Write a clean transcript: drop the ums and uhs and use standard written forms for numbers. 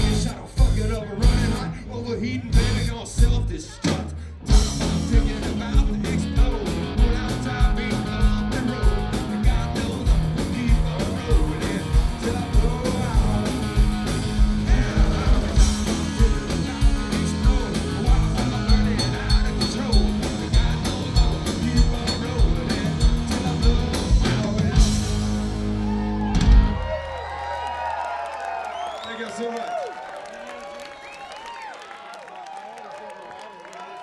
I don't fuck it up, running hot, overheating, baby, gonna self-destruct. Thinking about the explode, one out time.